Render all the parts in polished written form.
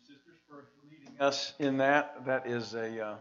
sisters, for leading us in that. That is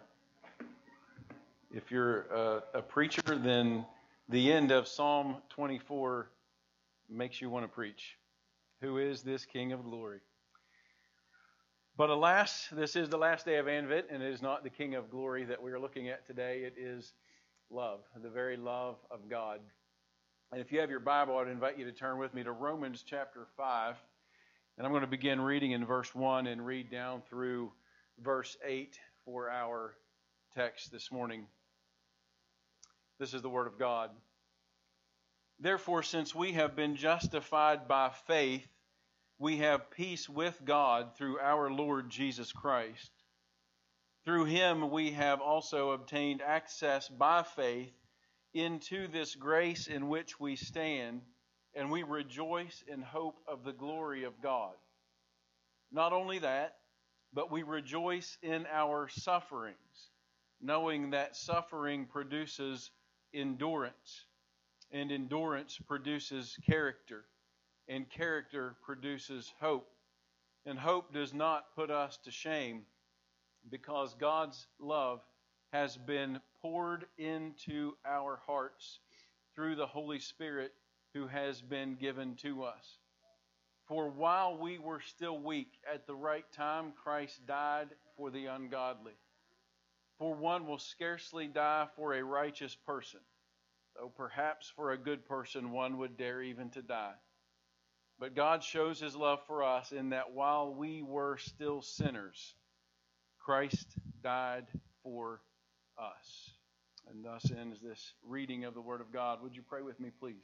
if you're a preacher, then the end of Psalm 24 makes you want to preach. Who is this King of glory? But alas, this is the last day of Advent, and it is not the King of glory that we are looking at today. It is love, the very love of God. And if you have your Bible, I'd invite you to turn with me to Romans chapter 5. And I'm going to begin reading in verse 1 and read down through verse 8 for our text this morning. This is the Word of God. Therefore, since we have been justified by faith, we have peace with God through our Lord Jesus Christ. Through Him we have also obtained access by faith into this grace in which we stand, and we rejoice in hope of the glory of God. Not only that, but we rejoice in our sufferings, knowing that suffering produces endurance, and endurance produces character, and character produces hope. And hope does not put us to shame, because God's love has been poured into our hearts through the Holy Spirit who has been given to us. For while we were still weak, at the right time Christ died for the ungodly. For one will scarcely die for a righteous person, though perhaps for a good person one would dare even to die. But God shows His love for us in that while we were still sinners, Christ died for us. And thus ends this reading of the Word of God. Would you pray with me, please?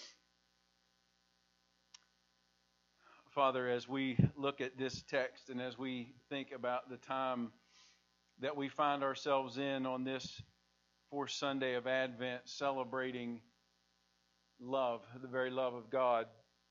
Father, as we look at this text and as we think about the time that we find ourselves in on this fourth Sunday of Advent, celebrating love, the very love of God,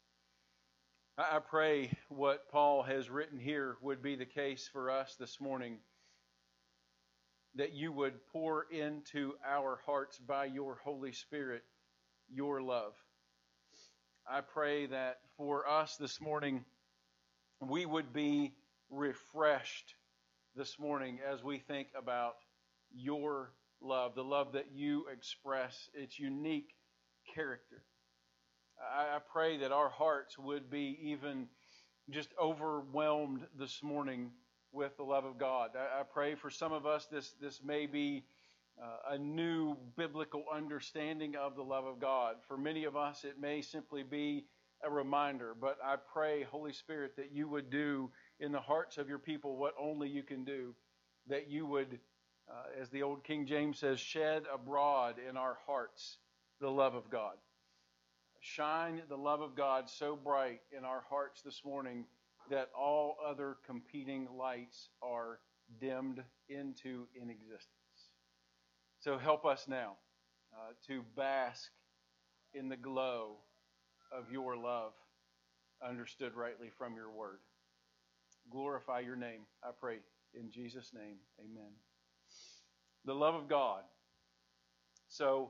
I pray what Paul has written here would be the case for us this morning, that you would pour into our hearts by your Holy Spirit your love. I pray that for us this morning, we would be refreshed this morning as we think about your love, the love that you express, its unique character. I pray that our hearts would be even just overwhelmed this morning with the love of God. I pray for some of us this may be a new biblical understanding of the love of God. For many of us, it may simply be a reminder. But I pray, Holy Spirit, that you would do in the hearts of your people what only you can do. That you would, as the old King James says, shed abroad in our hearts the love of God. Shine the love of God so bright in our hearts this morning that all other competing lights are dimmed into inexistence. So help us now to bask in the glow of your love, understood rightly from your word. Glorify your name, I pray, in Jesus' name, amen. The love of God. So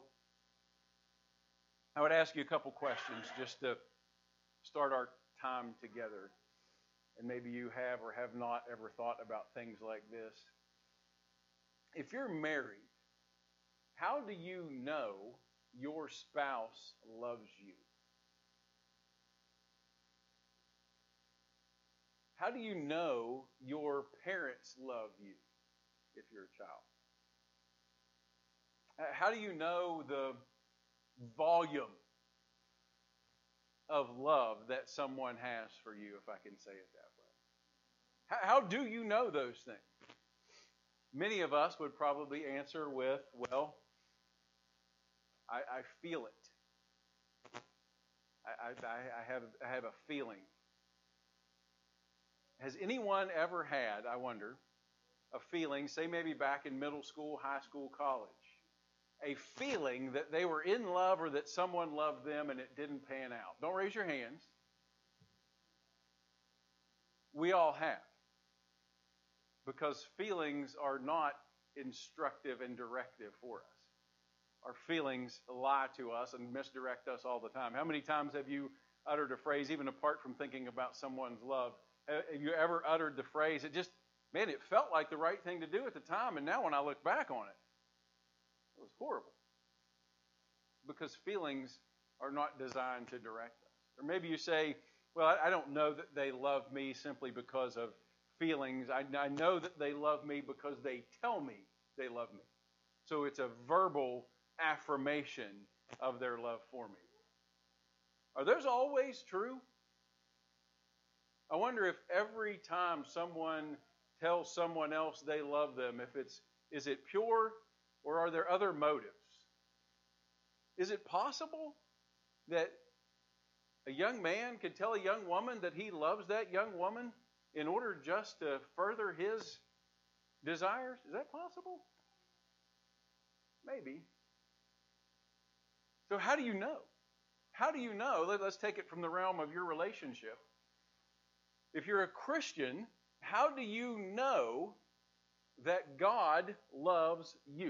I would ask you a couple questions just to start our time together. And maybe you have or have not ever thought about things like this. If you're married, how do you know your spouse loves you? How do you know your parents love you if you're a child? How do you know the volume of love that someone has for you, if I can say it that way? How do you know those things? Many of us would probably answer with, well, I feel it. I have a feeling. Has anyone ever had, I wonder, a feeling, say maybe back in middle school, high school, college, a feeling that they were in love or that someone loved them and it didn't pan out? Don't raise your hands. We all have. Because feelings are not instructive and directive for us. Our feelings lie to us and misdirect us all the time. How many times have you uttered a phrase, even apart from thinking about someone's love, Have you ever uttered the phrase, man, it felt like the right thing to do at the time, and now when I look back on it was horrible. Because feelings are not designed to direct us. Or maybe you say, well, I don't know that they love me simply because of feelings. I know that they love me because they tell me they love me. So it's a verbal affirmation of their love for me. Are those always true? I wonder if every time someone tells someone else they love them, is it pure or are there other motives? Is it possible that a young man could tell a young woman that he loves that young woman in order just to further his desires? Is that possible? Maybe. So how do you know? How do you know? Let's take it from the realm of your relationship. If you're a Christian, how do you know that God loves you?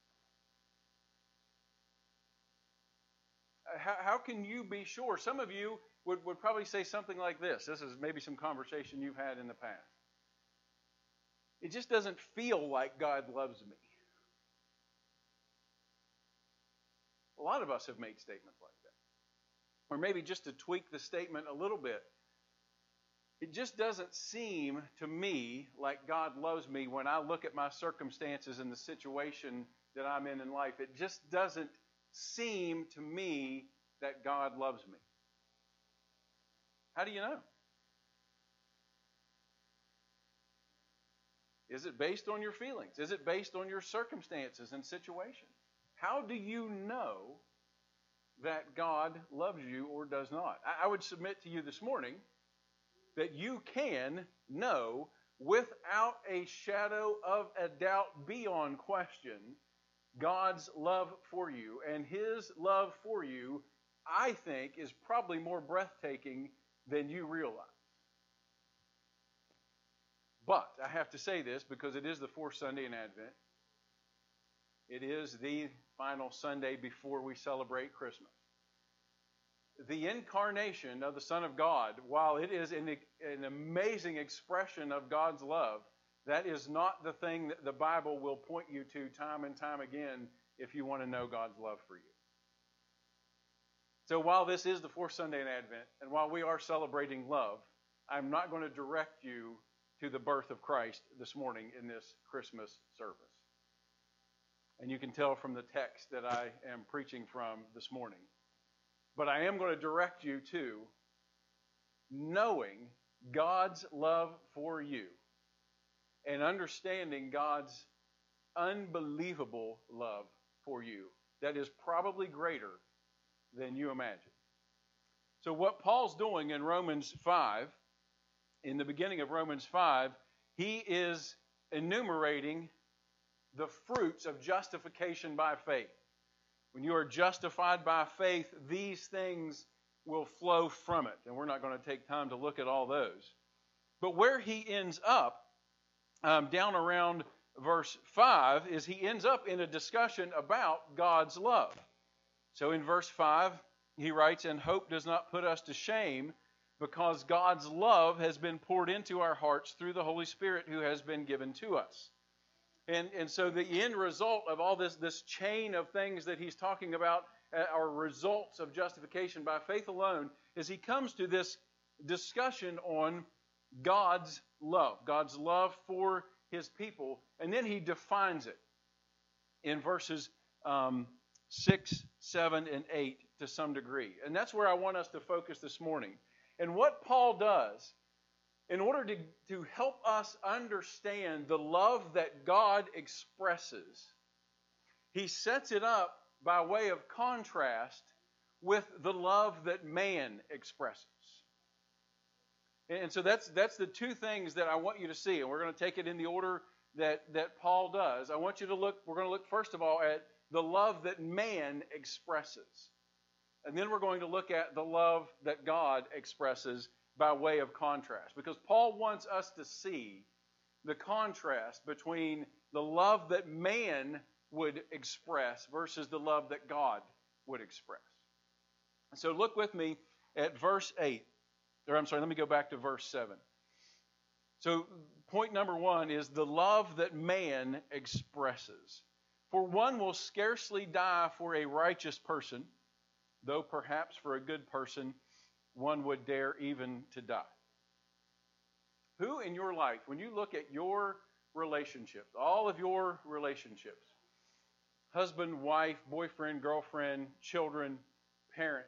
How can you be sure? Some of you would probably say something like this. This is maybe some conversation you've had in the past. It just doesn't feel like God loves me. A lot of us have made statements like that. Or maybe just to tweak the statement a little bit. It just doesn't seem to me like God loves me when I look at my circumstances and the situation that I'm in life. It just doesn't seem to me that God loves me. How do you know? Is it based on your feelings? Is it based on your circumstances and situation? How do you know that God loves you or does not? I would submit to you this morning that you can know without a shadow of a doubt, beyond question, God's love for you. And His love for you, I think, is probably more breathtaking than you realize. But I have to say this because it is the fourth Sunday in Advent. It is the final Sunday before we celebrate Christmas. The incarnation of the Son of God, while it is an amazing expression of God's love, that is not the thing that the Bible will point you to time and time again if you want to know God's love for you. So while this is the fourth Sunday in Advent, and while we are celebrating love, I'm not going to direct you to the birth of Christ this morning in this Christmas service. And you can tell from the text that I am preaching from this morning. But I am going to direct you to knowing God's love for you and understanding God's unbelievable love for you that is probably greater than you imagine. So what Paul's doing in Romans 5, in the beginning of Romans 5, he is enumerating the fruits of justification by faith. When you are justified by faith, these things will flow from it. And we're not going to take time to look at all those. But where he ends up, down around verse 5, is he ends up in a discussion about God's love. So in verse 5, he writes, "And hope does not put us to shame, because God's love has been poured into our hearts through the Holy Spirit who has been given to us." And so the end result of all this chain of things that he's talking about are results of justification by faith alone, is he comes to this discussion on God's love for his people, and then he defines it in verses 6, 7, and 8 to some degree. And that's where I want us to focus this morning. And what Paul does, in order to help us understand the love that God expresses, he sets it up by way of contrast with the love that man expresses. And so that's the two things that I want you to see. And we're going to take it in the order that Paul does. We're going to look first of all at the love that man expresses. And then we're going to look at the love that God expresses by way of contrast. Because Paul wants us to see the contrast between the love that man would express versus the love that God would express. So look with me at verse 8. Let me go back to verse 7. So point number one is the love that man expresses. For one will scarcely die for a righteous person, though perhaps for a good person one would dare even to die. Who in your life, when you look at your relationships, all of your relationships, husband, wife, boyfriend, girlfriend, children, parents,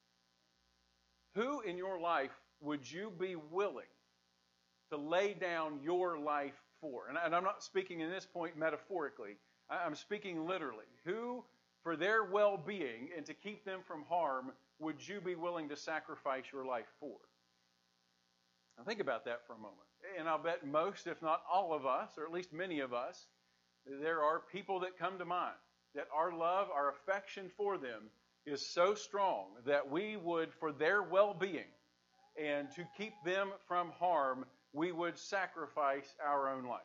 who in your life would you be willing to lay down your life for? And I'm not speaking in this point metaphorically. I'm speaking literally. Who, for their well-being and to keep them from harm, would you be willing to sacrifice your life for? Now think about that for a moment. And I'll bet most, if not all of us, or at least many of us, there are people that come to mind that our love, our affection for them is so strong that we would, for their well-being and to keep them from harm, we would sacrifice our own life,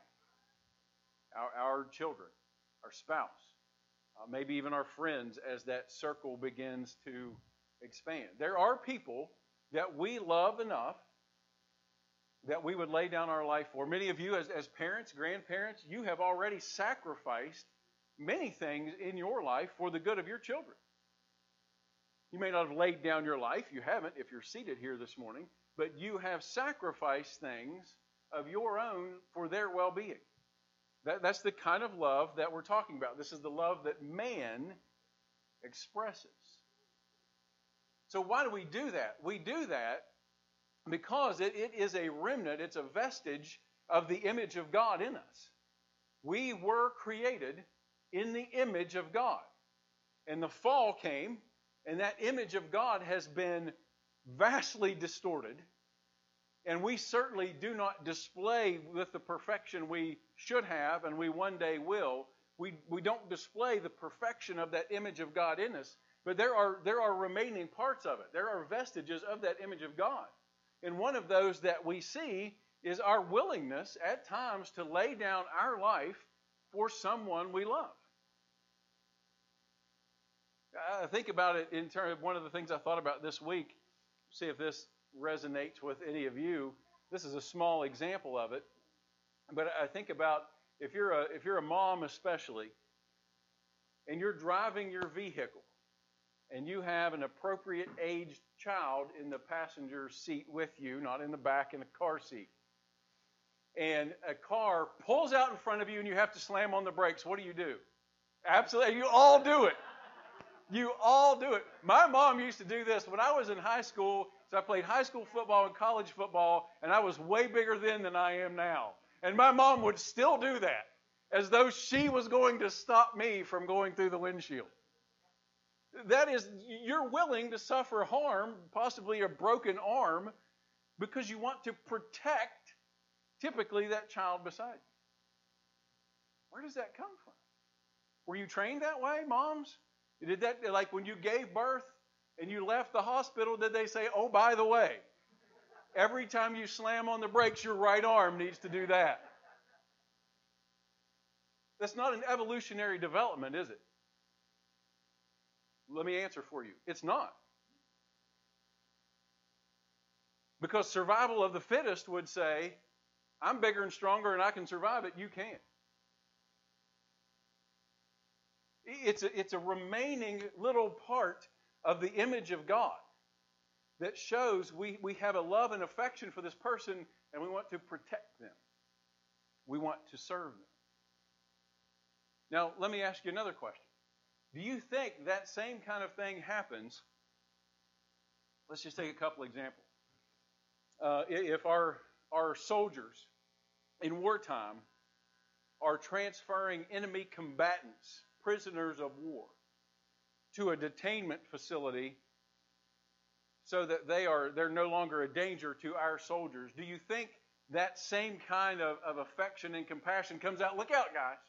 our children, our spouse, maybe even our friends as that circle begins to expand. There are people that we love enough that we would lay down our life for. Many of you as parents, grandparents, you have already sacrificed many things in your life for the good of your children. You may not have laid down your life. You haven't if you're seated here this morning. But you have sacrificed things of your own for their well-being. That's the kind of love that we're talking about. This is the love that man expresses. So why do we do that? We do that because it is a remnant, it's a vestige of the image of God in us. We were created in the image of God. And the fall came, and that image of God has been vastly distorted. And we certainly do not display with the perfection we should have and we one day will. We don't display the perfection of that image of God in us. But there are remaining parts of it. There are vestiges of that image of God. And one of those that we see is our willingness at times to lay down our life for someone we love. I think about it in terms of one of the things I thought about this week. See if this resonates with any of you. This is a small example of it. But I think about if you're a mom especially, and you're driving your vehicle, and you have an appropriate aged child in the passenger seat with you, not in the back in a car seat. And a car pulls out in front of you and you have to slam on the brakes. What do? Absolutely. You all do it. You all do it. My mom used to do this when I was in high school. So I played high school football and college football, and I was way bigger then than I am now. And my mom would still do that as though she was going to stop me from going through the windshield. That is, you're willing to suffer harm, possibly a broken arm, because you want to protect, typically, that child beside you. Where does that come from? Were you trained that way, moms? Did that, like when you gave birth and you left the hospital, did they say, oh, by the way, every time you slam on the brakes, your right arm needs to do that? That's not an evolutionary development, is it? Let me answer for you. It's not. Because survival of the fittest would say, I'm bigger and stronger and I can survive it, you can't. It's a remaining little part of the image of God that shows we have a love and affection for this person and we want to protect them. We want to serve them. Now, let me ask you another question. Do you think that same kind of thing happens? Let's just take a couple examples. If our soldiers in wartime are transferring enemy combatants, prisoners of war, to a detainment facility so that they're no longer a danger to our soldiers, do you think that same kind of affection and compassion comes out? Look out, guys.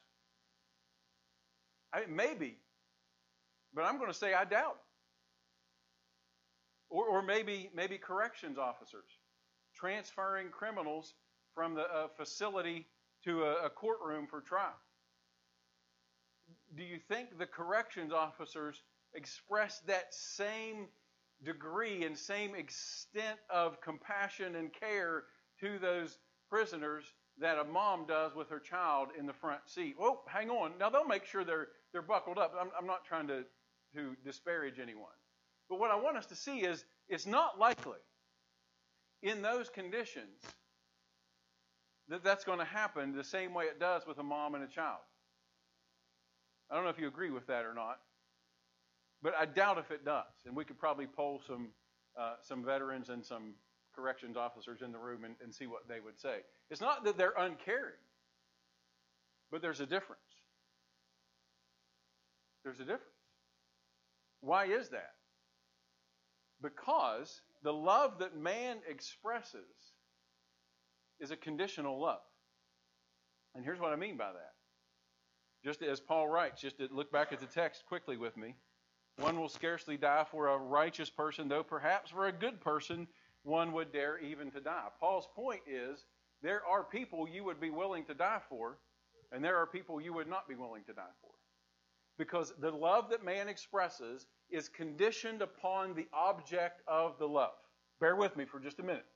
Maybe. But I'm going to say I doubt it. Or maybe corrections officers transferring criminals from the facility to a courtroom for trial. Do you think the corrections officers express that same degree and same extent of compassion and care to those prisoners that a mom does with her child in the front seat. Oh, hang on. Now, they'll make sure they're buckled up. I'm not trying to disparage anyone. But what I want us to see is it's not likely in those conditions that that's going to happen the same way it does with a mom and a child. I don't know if you agree with that or not, but I doubt if it does. And we could probably poll some veterans and some corrections officers in the room and see what they would say. It's not that they're uncaring, but there's a difference. There's a difference. Why is that? Because the love that man expresses is a conditional love. And here's what I mean by that. Just as Paul writes, just to look back at the text quickly with me, one will scarcely die for a righteous person, though perhaps for a good person one would dare even to die. Paul's point is there are people you would be willing to die for, and there are people you would not be willing to die for. Because the love that man expresses is conditioned upon the object of the love. Bear with me for just a minute.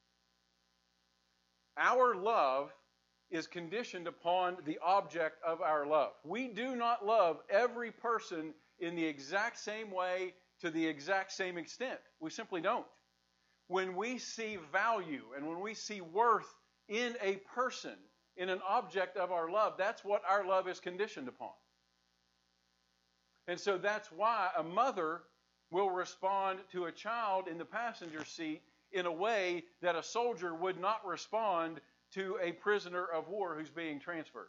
Our love is conditioned upon the object of our love. We do not love every person in the exact same way to the exact same extent. We simply don't. When we see value and when we see worth in a person, in an object of our love, that's what our love is conditioned upon. And so that's why a mother will respond to a child in the passenger seat in a way that a soldier would not respond to a prisoner of war who's being transferred.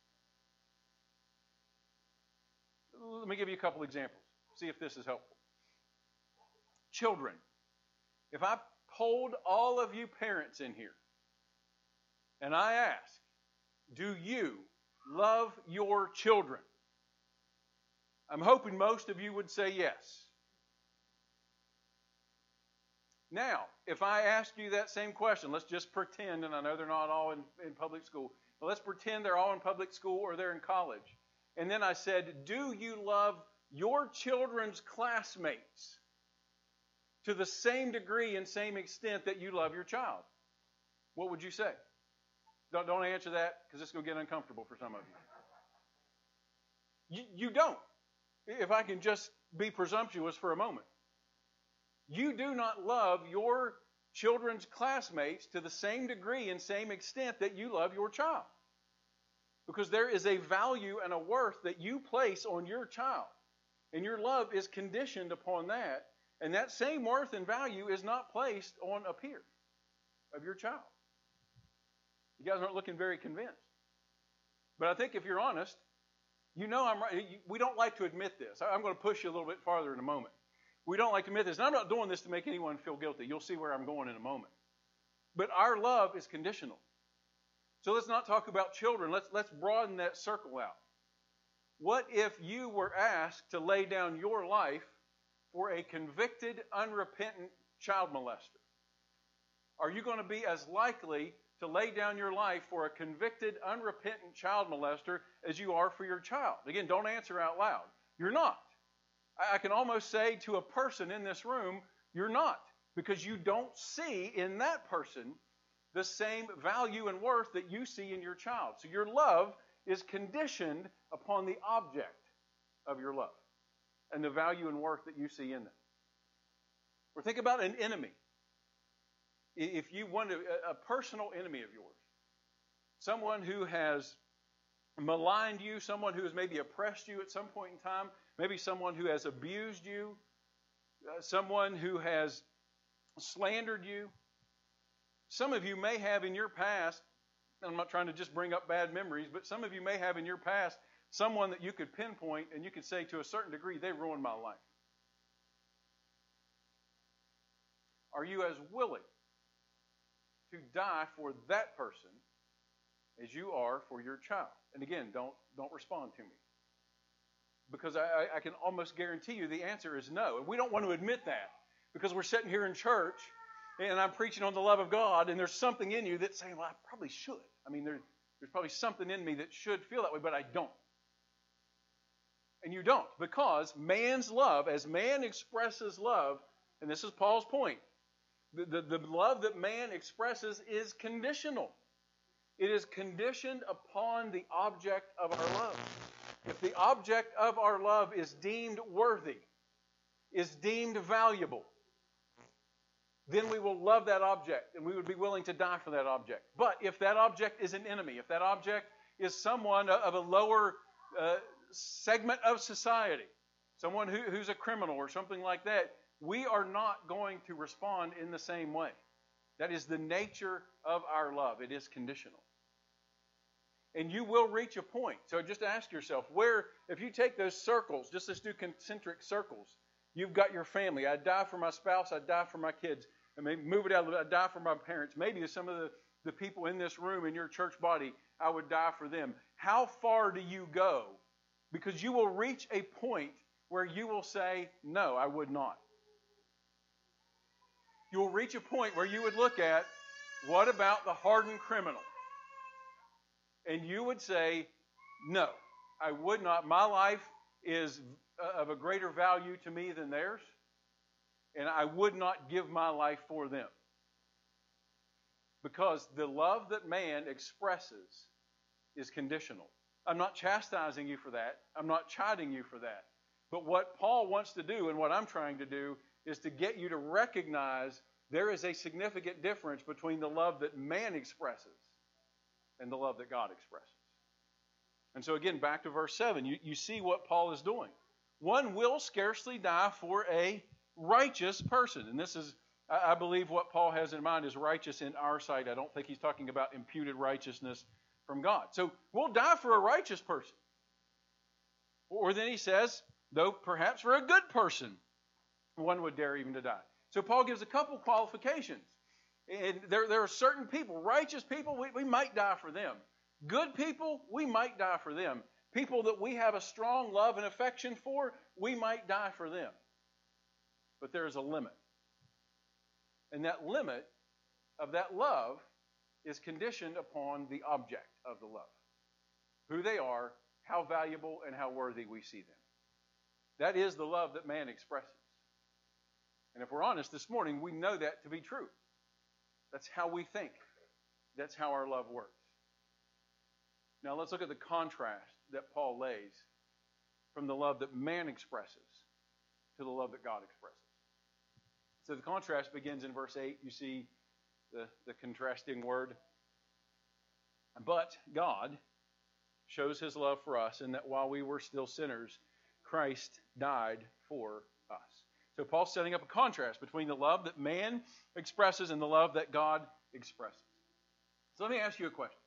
Let me give you a couple examples. See if this is helpful. Children. If I polled all of you parents in here and I ask, do you love your children? I'm hoping most of you would say yes. Now, if I ask you that same question, let's just pretend, and I know they're not all in public school, but let's pretend they're all in public school or they're in college. And then I said, do you love your children's classmates to the same degree and same extent that you love your child? What would you say? Don't answer that, because it's going to get uncomfortable for some of you. You don't. If I can just be presumptuous for a moment. You do not love your children's classmates to the same degree and same extent that you love your child. Because there is a value and a worth that you place on your child. And your love is conditioned upon that. And that same worth and value is not placed on a peer of your child. You guys aren't looking very convinced. But I think if you're honest, you know I'm right. We don't like to admit this. I'm going to push you a little bit farther in a moment. We don't like to admit this. And I'm not doing this to make anyone feel guilty. You'll see where I'm going in a moment. But our love is conditional. So let's not talk about children. Let's broaden that circle out. What if you were asked to lay down your life for a convicted, unrepentant child molester? Are you going to be as likely to lay down your life for a convicted, unrepentant child molester as you are for your child? Again, don't answer out loud. You're not. I can almost say to a person in this room, you're not. Because you don't see in that person the same value and worth that you see in your child. So your love is conditioned upon the object of your love and the value and worth that you see in them. Or think about an enemy. If you want a personal enemy of yours, someone who has maligned you, someone who has maybe oppressed you at some point in time, maybe someone who has abused you, someone who has slandered you. Some of you may have in your past, I'm not trying to just bring up bad memories, but some of you may have in your past someone that you could pinpoint and you could say to a certain degree, they ruined my life. Are you as willing to die for that person as you are for your child? And again, don't respond to me. Because I can almost guarantee you the answer is no. And we don't want to admit that because we're sitting here in church and I'm preaching on the love of God and there's something in you that's saying, well, I probably should. I mean, there's probably something in me that should feel that way, but I don't. And you don't, because man's love, as man expresses love, and this is Paul's point, the love that man expresses is conditional. It is conditioned upon the object of our love. If the object of our love is deemed worthy, is deemed valuable, then we will love that object and we would be willing to die for that object. But if that object is an enemy, if that object is someone of a lower segment of society, someone who's a criminal or something like that, we are not going to respond in the same way. That is the nature of our love. It is conditional. And you will reach a point. So just ask yourself, where, if you take those circles, just let's do concentric circles. You've got your family. I'd die for my spouse. I'd die for my kids. And maybe move it out. I'd die for my parents. Maybe some of the people in this room, in your church body, I would die for them. How far do you go? Because you will reach a point where you will say, no, I would not. You will reach a point where you would look at, what about the hardened criminal? And you would say, no, I would not. My life is of a greater value to me than theirs, and I would not give my life for them. Because the love that man expresses is conditional. I'm not chastising you for that. I'm not chiding you for that. But what Paul wants to do, and what I'm trying to do, is to get you to recognize there is a significant difference between the love that man expresses and the love that God expresses. And so again, back to verse 7, you see what Paul is doing. One will scarcely die for a righteous person. And this is, I believe, what Paul has in mind is righteous in our sight. I don't think he's talking about imputed righteousness from God. So we'll die for a righteous person. Or then he says, though perhaps for a good person, one would dare even to die. So Paul gives a couple qualifications. And there are certain people, righteous people, we might die for them. Good people, we might die for them. People that we have a strong love and affection for, we might die for them. But there is a limit. And that limit of that love is conditioned upon the object of the love. Who they are, how valuable and how worthy we see them. That is the love that man expresses. And if we're honest this morning, we know that to be true. That's how we think. That's how our love works. Now let's look at the contrast that Paul lays from the love that man expresses to the love that God expresses. So the contrast begins in verse 8. You see the contrasting word. But God shows his love for us in that while we were still sinners, Christ died for us. So Paul's setting up a contrast between the love that man expresses and the love that God expresses. So let me ask you a question.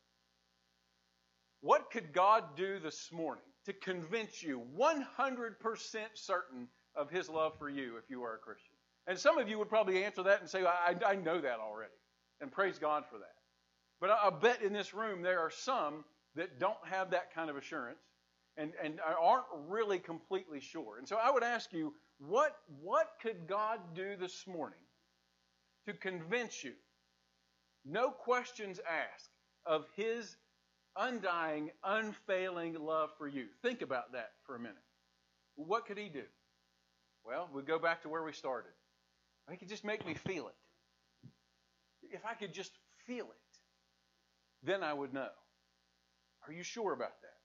What could God do this morning to convince you 100% certain of his love for you if you are a Christian? And some of you would probably answer that and say, I know that already. And praise God for that. But I bet in this room there are some that don't have that kind of assurance and aren't really completely sure. And so I would ask you, what could God do this morning to convince you, no questions asked, of his undying, unfailing love for you? Think about that for a minute. What could he do? Well, we go back to where we started. He could just make me feel it. If I could just feel it, then I would know. Are you sure about that?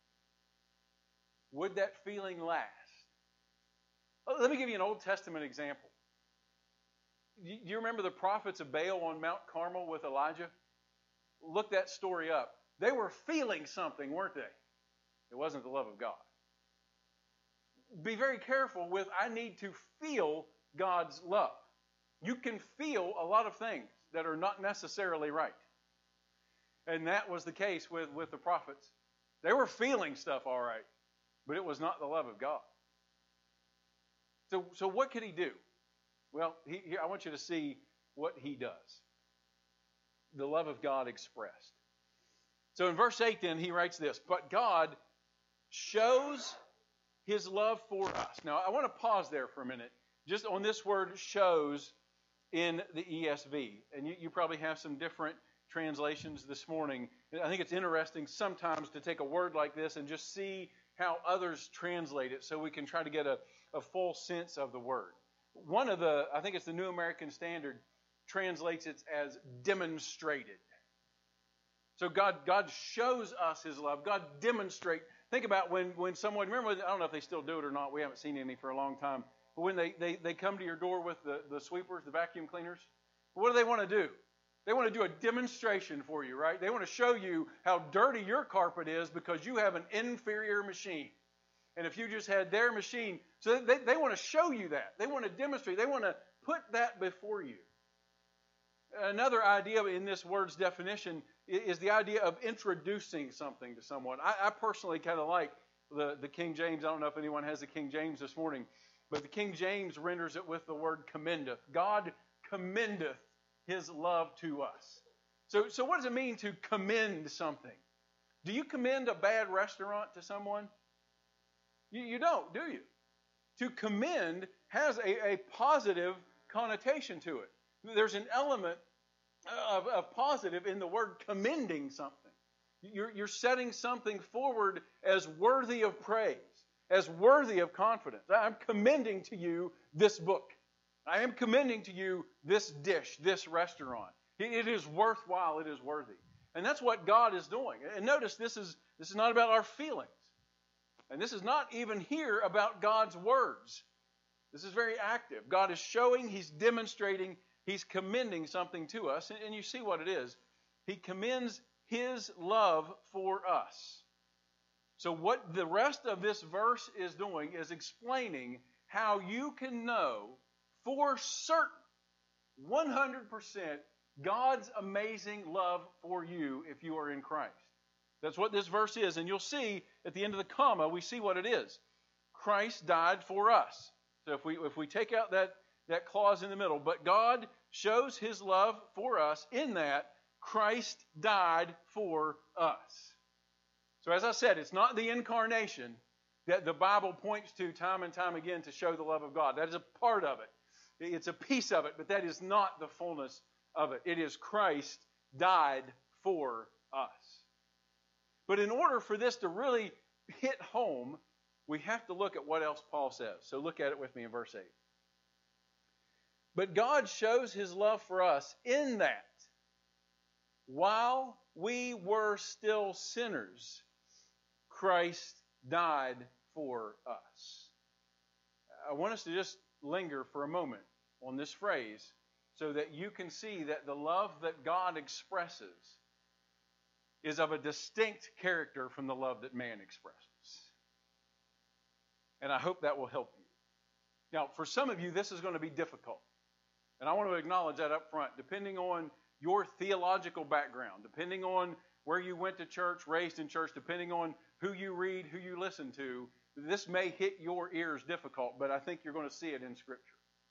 Would that feeling last? Let me give you an Old Testament example. Do you remember the prophets of Baal on Mount Carmel with Elijah? Look that story up. They were feeling something, weren't they? It wasn't the love of God. Be very careful with, I need to feel God's love. You can feel a lot of things that are not necessarily right. And that was the case with the prophets. They were feeling stuff all right, but it was not the love of God. So what could he do? Well, I want you to see what he does. The love of God expressed. So in verse 8 then, he writes this, but God shows his love for us. Now, I want to pause there for a minute, just on this word shows in the ESV. And you probably have some different translations this morning. I think it's interesting sometimes to take a word like this and just see how others translate it so we can try to get a full sense of the word. One of I think it's the New American Standard, translates it as demonstrated. So God shows us His love. God demonstrates. Think about when someone, remember, I don't know if they still do it or not. We haven't seen any for a long time. But when they come to your door with the sweepers, the vacuum cleaners, what do they want to do? They want to do a demonstration for you, right? They want to show you how dirty your carpet is because you have an inferior machine. And if you just had their machine, so they want to show you that. They want to demonstrate. They want to put that before you. Another idea in this word's definition is the idea of introducing something to someone. I personally kind of like the King James. I don't know if anyone has the King James this morning, but the King James renders it with the word commendeth. God commendeth His love to us. So what does it mean to commend something? Do you commend a bad restaurant to someone? You don't, do you? To commend has a positive connotation to it. There's an element of positive in the word commending something. You're setting something forward as worthy of praise, as worthy of confidence. I'm commending to you this book. I am commending to you this dish, this restaurant. It is worthwhile. It is worthy. And that's what God is doing. And notice this is not about our feelings. And this is not even here about God's words. This is very active. God is showing, He's demonstrating, He's commending something to us. And you see what it is. He commends His love for us. So what the rest of this verse is doing is explaining how you can know for certain, 100%, God's amazing love for you if you are in Christ. That's what this verse is. And you'll see at the end of the comma, we see what it is. Christ died for us. So if we take out that clause in the middle, but God shows His love for us in that Christ died for us. So as I said, it's not the incarnation that the Bible points to time and time again to show the love of God. That is a part of it. It's a piece of it, but that is not the fullness of it. It is Christ died for us. But in order for this to really hit home, we have to look at what else Paul says. So look at it with me in verse 8. But God shows His love for us in that while we were still sinners, Christ died for us. I want us to just linger for a moment on this phrase so that you can see that the love that God expresses is of a distinct character from the love that man expresses. And I hope that will help you. Now, for some of you, this is going to be difficult. And I want to acknowledge that up front. Depending on your theological background, depending on where you went to church, raised in church, depending on who you read, who you listen to, this may hit your ears difficult, but I think you're going to see it in Scripture.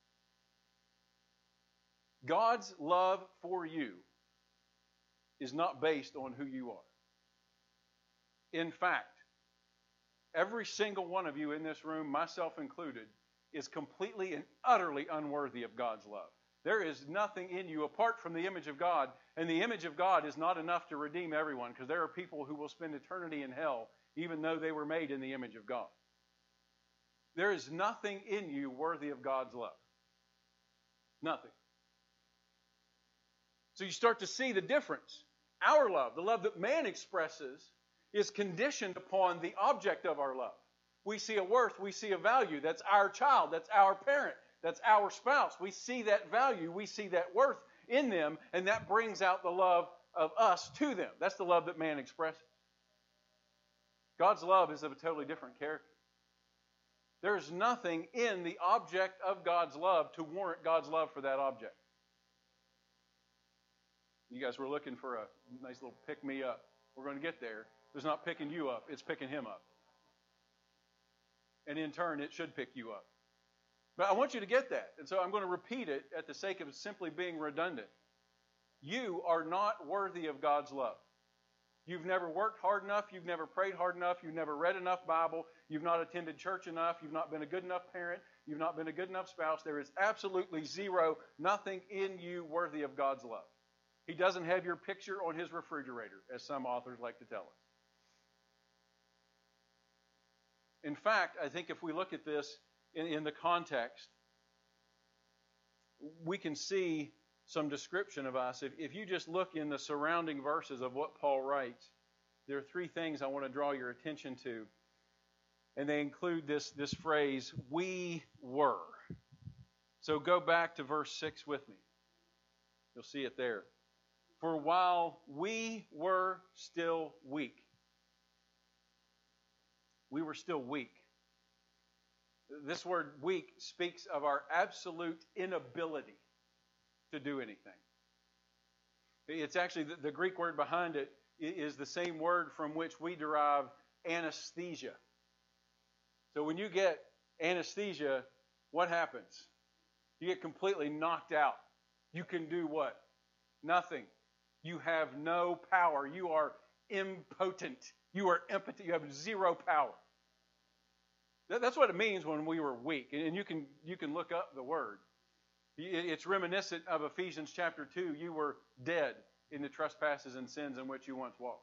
God's love for you is not based on who you are. In fact, every single one of you in this room, myself included, is completely and utterly unworthy of God's love. There is nothing in you apart from the image of God, and the image of God is not enough to redeem everyone, because there are people who will spend eternity in hell even though they were made in the image of God. There is nothing in you worthy of God's love. Nothing. So you start to see the difference. Our love, the love that man expresses, is conditioned upon the object of our love. We see a worth, we see a value. That's our child, that's our parent, that's our spouse. We see that value, we see that worth in them, and that brings out the love of us to them. That's the love that man expresses. God's love is of a totally different character. There's nothing in the object of God's love to warrant God's love for that object. You guys were looking for a nice little pick-me-up. We're going to get there. It's not picking you up. It's picking Him up. And in turn, it should pick you up. But I want you to get that. And so I'm going to repeat it at the sake of simply being redundant. You are not worthy of God's love. You've never worked hard enough. You've never prayed hard enough. You've never read enough Bible. You've not attended church enough. You've not been a good enough parent. You've not been a good enough spouse. There is absolutely zero, nothing in you worthy of God's love. He doesn't have your picture on His refrigerator, as some authors like to tell us. In fact, I think if we look at this in the context, we can see some description of us. If you just look in the surrounding verses of what Paul writes, there are three things I want to draw your attention to. And they include this phrase, we were. So go back to verse 6 with me. You'll see it there. For while we were still weak. We were still weak. This word weak speaks of our absolute inability to do anything. It's actually, the Greek word behind it is the same word from which we derive anesthesia. So when you get anesthesia, what happens? You get completely knocked out. You can do what? Nothing. You have no power. You are impotent. You are impotent. You have zero power. That's what it means when we were weak. And you can look up the word. It's reminiscent of Ephesians chapter 2. You were dead in the trespasses and sins in which you once walked.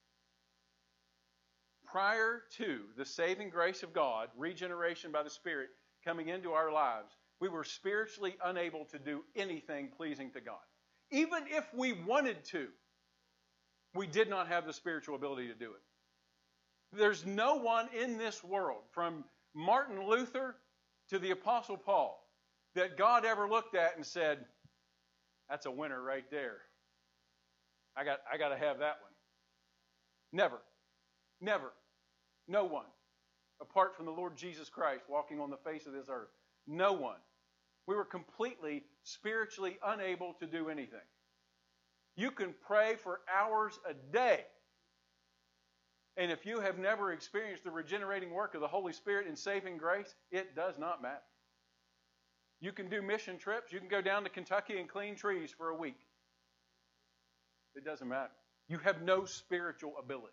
Prior to the saving grace of God, regeneration by the Spirit coming into our lives, we were spiritually unable to do anything pleasing to God. Even if we wanted to, we did not have the spiritual ability to do it. There's no one in this world, from Martin Luther to the Apostle Paul, that God ever looked at and said, that's a winner right there. I got to have that one. Never. Never. No one. Apart from the Lord Jesus Christ walking on the face of this earth. No one. We were completely spiritually unable to do anything. You can pray for hours a day. And if you have never experienced the regenerating work of the Holy Spirit in saving grace, it does not matter. You can do mission trips. You can go down to Kentucky and clean trees for a week. It doesn't matter. You have no spiritual ability.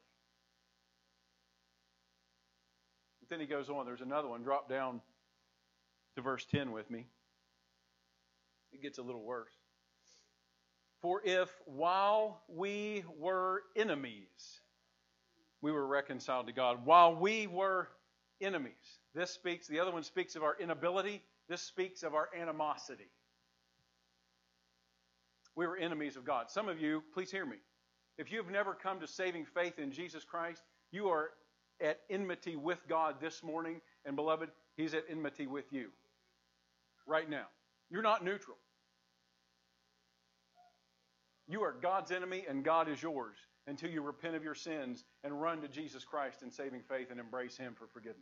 But then he goes on. There's another one. Drop down to verse 10 with me. It gets a little worse. For if while we were enemies, we were reconciled to God. While we were enemies. The other one speaks of our inability. This speaks of our animosity. We were enemies of God. Some of you, please hear me. If you have never come to saving faith in Jesus Christ, you are at enmity with God this morning. And beloved, He's at enmity with you right now. You're not neutral. You are God's enemy and God is yours until you repent of your sins and run to Jesus Christ in saving faith and embrace Him for forgiveness.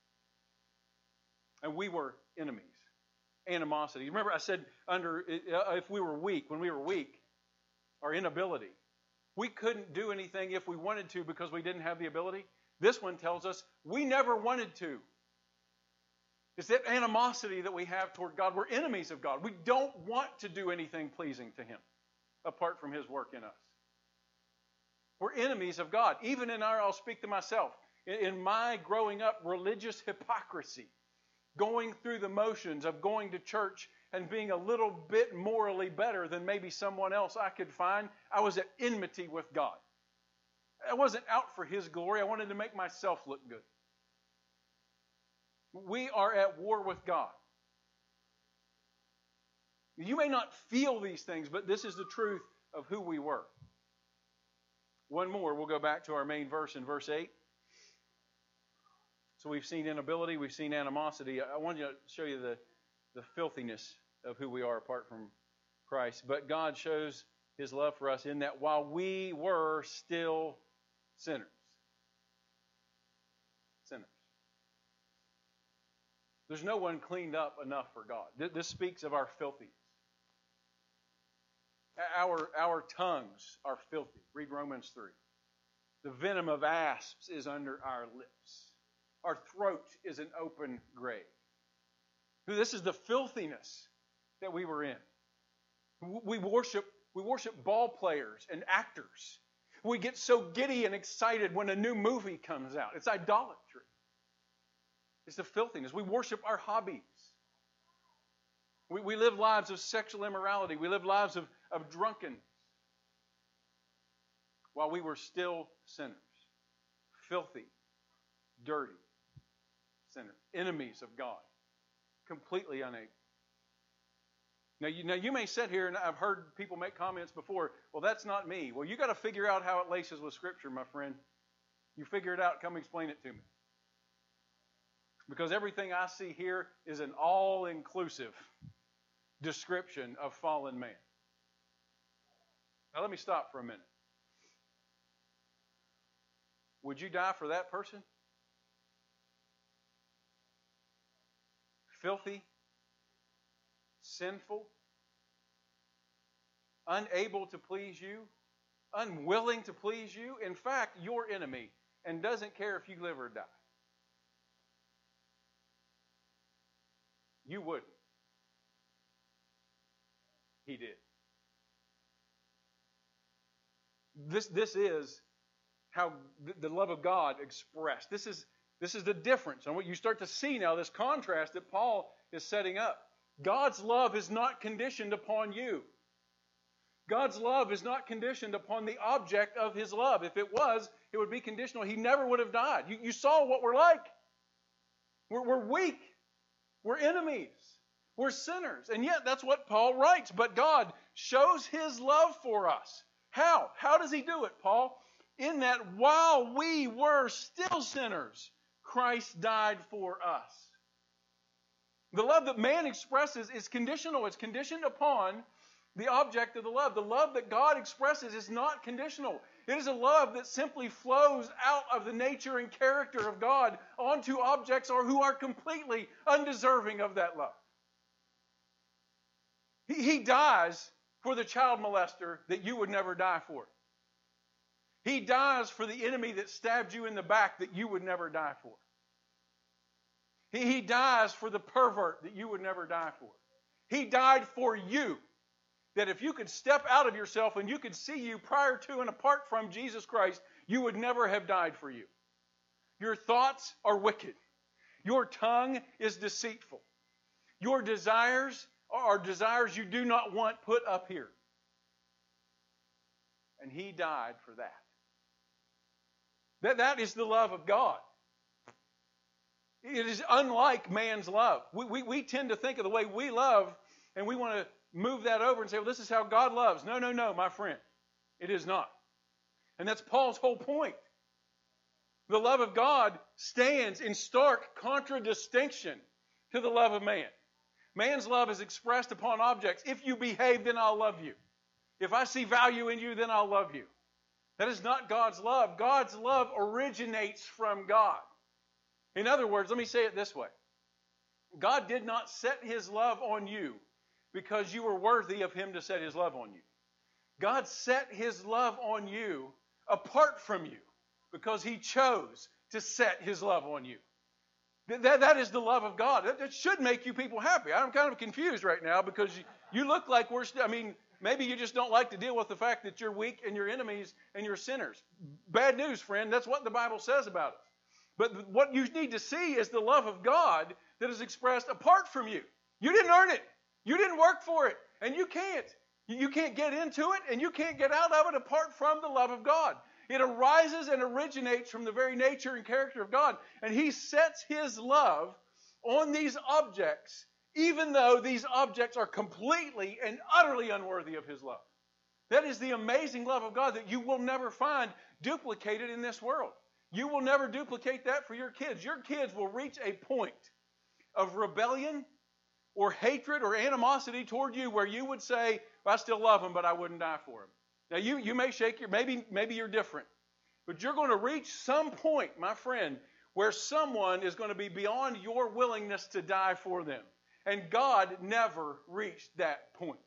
And we were enemies. Animosity. Remember I said if we were weak, when we were weak, our inability. We couldn't do anything if we wanted to because we didn't have the ability. This one tells us we never wanted to. It's that animosity that we have toward God. We're enemies of God. We don't want to do anything pleasing to Him apart from His work in us. We're enemies of God. Even in I'll speak to myself, in my growing up religious hypocrisy, going through the motions of going to church and being a little bit morally better than maybe someone else I could find, I was at enmity with God. I wasn't out for His glory. I wanted to make myself look good. We are at war with God. You may not feel these things, but this is the truth of who we were. One more. We'll go back to our main verse in verse 8. So we've seen inability, we've seen animosity. I want to show you the filthiness of who we are apart from Christ. But God shows His love for us in that while we were still sinners. Sinners. There's no one cleaned up enough for God. This speaks of our filthiness. Our tongues are filthy. Read Romans 3. The venom of asps is under our lips. Our throat is an open grave. This is the filthiness that we were in. We worship ball players and actors. We get so giddy and excited when a new movie comes out. It's idolatry. It's the filthiness. We worship our hobbies. We live lives of sexual immorality. We live lives of drunkenness while we were still sinners. Filthy, dirty sinners. Enemies of God. Completely unable. Now you may sit here, and I've heard people make comments before, well, that's not me. Well, you got to figure out how it laces with Scripture, my friend. You figure it out, come explain it to me. Because everything I see here is an all-inclusive description of fallen man. Now let me stop for a minute. Would you die for that person? Filthy, sinful, unable to please you, unwilling to please you, in fact, your enemy, and doesn't care if you live or die. You wouldn't. He did. This is how the love of God expressed. This is the difference. And what you start to see now, this contrast that Paul is setting up. God's love is not conditioned upon you. God's love is not conditioned upon the object of His love. If it was, it would be conditional. He never would have died. You saw what we're like. We're weak. We're enemies. We're sinners. And yet that's what Paul writes. But God shows His love for us. How? How does He do it, Paul? In that while we were still sinners, Christ died for us. The love that man expresses is conditional. It's conditioned upon the object of the love. The love that God expresses is not conditional. It is a love that simply flows out of the nature and character of God onto objects or who are completely undeserving of that love. He dies for the child molester that you would never die for. He dies for the enemy that stabbed you in the back that you would never die for. He dies for the pervert that you would never die for. He died for you. That if you could step out of yourself and you could see you prior to and apart from Jesus Christ, you would never have died for you. Your thoughts are wicked. Your tongue is deceitful. Your desires are desires you do not want put up here. And He died for that. That is the love of God. It is unlike man's love. We tend to think of the way we love, and we want to move that over and say, well, this is how God loves. No, my friend. It is not. And that's Paul's whole point. The love of God stands in stark contradistinction to the love of man. Man's love is expressed upon objects. If you behave, then I'll love you. If I see value in you, then I'll love you. That is not God's love. God's love originates from God. In other words, let me say it this way. God did not set His love on you because you were worthy of Him to set His love on you. God set His love on you apart from you because He chose to set His love on you. That is the love of God. That should make you people happy. I'm kind of confused right now because you look like maybe you just don't like to deal with the fact that you're weak and you're enemies and you're sinners. Bad news, friend. That's what the Bible says about us. But what you need to see is the love of God that is expressed apart from you. You didn't earn it. You didn't work for it. And you can't. You can't get into it and you can't get out of it apart from the love of God. It arises and originates from the very nature and character of God. And He sets His love on these objects, even though these objects are completely and utterly unworthy of His love. That is the amazing love of God that you will never find duplicated in this world. You will never duplicate that for your kids. Your kids will reach a point of rebellion or hatred or animosity toward you where you would say, I still love them, but I wouldn't die for them. Now, you may shake your, maybe you're different. But you're going to reach some point, my friend, where someone is going to be beyond your willingness to die for them. And God never reached that point.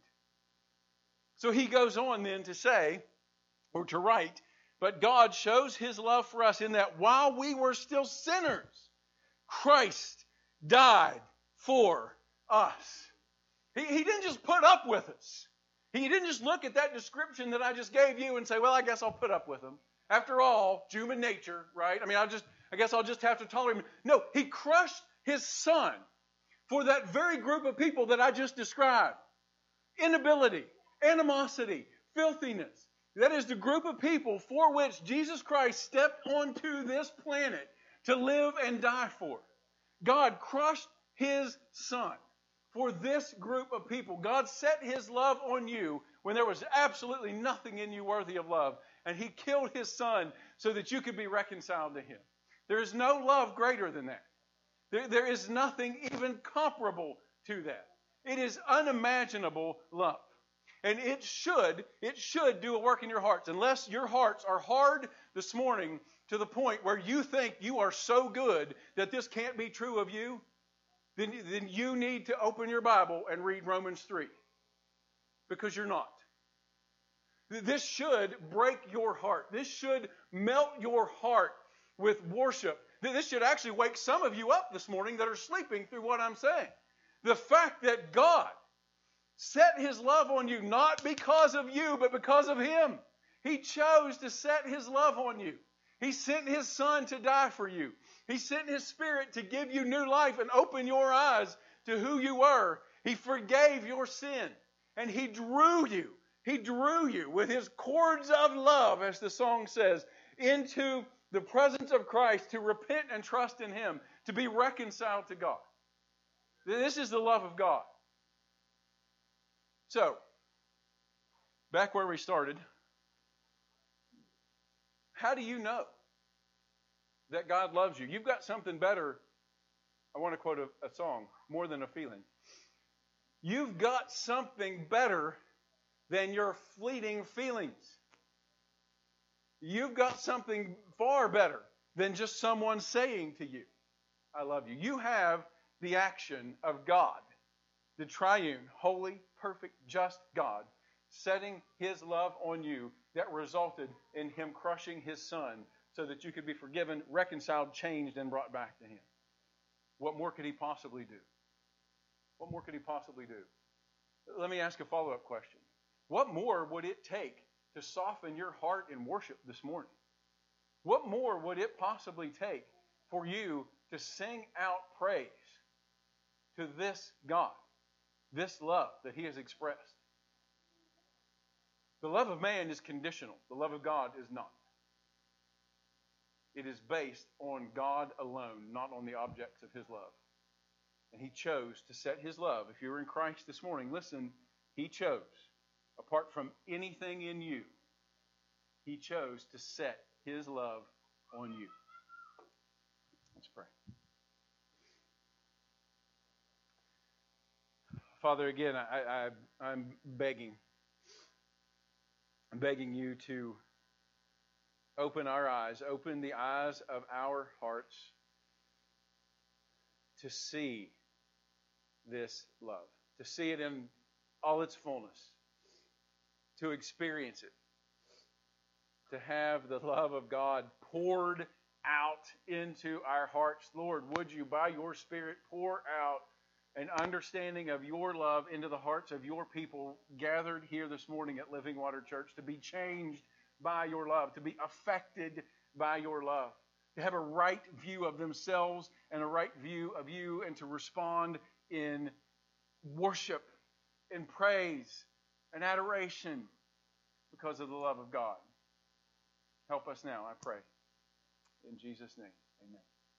So He goes on then to say, or to write, but God shows His love for us in that while we were still sinners, Christ died for us. He didn't just put up with us. He didn't just look at that description that I just gave you and say, well, I guess I'll put up with him. After all, human nature, right? I mean, I guess I'll just have to tolerate him. No, He crushed His Son for that very group of people that I just described. Inability, animosity, filthiness. That is the group of people for which Jesus Christ stepped onto this planet to live and die for. God crushed His Son for this group of people. God set His love on you when there was absolutely nothing in you worthy of love. And He killed His Son so that you could be reconciled to Him. There is no love greater than that. There is nothing even comparable to that. It is unimaginable love. And it should do a work in your hearts. Unless your hearts are hard this morning to the point where you think you are so good that this can't be true of you, then you need to open your Bible and read Romans 3. Because you're not. This should break your heart. This should melt your heart with worship. This should actually wake some of you up this morning that are sleeping through what I'm saying. The fact that God set His love on you not because of you, but because of Him. He chose to set His love on you. He sent His Son to die for you. He sent His Spirit to give you new life and open your eyes to who you were. He forgave your sin. And He drew you. He drew you with His cords of love, as the song says, into the presence of Christ to repent and trust in Him, to be reconciled to God. This is the love of God. So, back where we started, how do you know that God loves you? You've got something better. I want to quote a song, more than a feeling. You've got something better than your fleeting feelings. You've got something far better than just someone saying to you, I love you. You have the action of God, the triune, holy, perfect, just God, setting His love on you that resulted in Him crushing His Son so that you could be forgiven, reconciled, changed, and brought back to Him. What more could He possibly do? What more could He possibly do? Let me ask a follow-up question. What more would it take to soften your heart in worship this morning? What more would it possibly take for you to sing out praise to this God, this love that He has expressed? The love of man is conditional. The love of God is not. It is based on God alone, not on the objects of His love. And He chose to set His love. If you're in Christ this morning, listen, He chose, apart from anything in you, He chose to set His love on you. Let's pray. Father, again, I'm begging. I'm begging you to open our eyes, open the eyes of our hearts to see this love, to see it in all its fullness, to experience it, to have the love of God poured out into our hearts. Lord, would you, by your Spirit, pour out an understanding of your love into the hearts of your people gathered here this morning at Living Water Church, to be changed by your love, to be affected by your love, to have a right view of themselves and a right view of you, and to respond in worship, in praise, and adoration because of the love of God. Help us now, I pray. In Jesus' name, amen.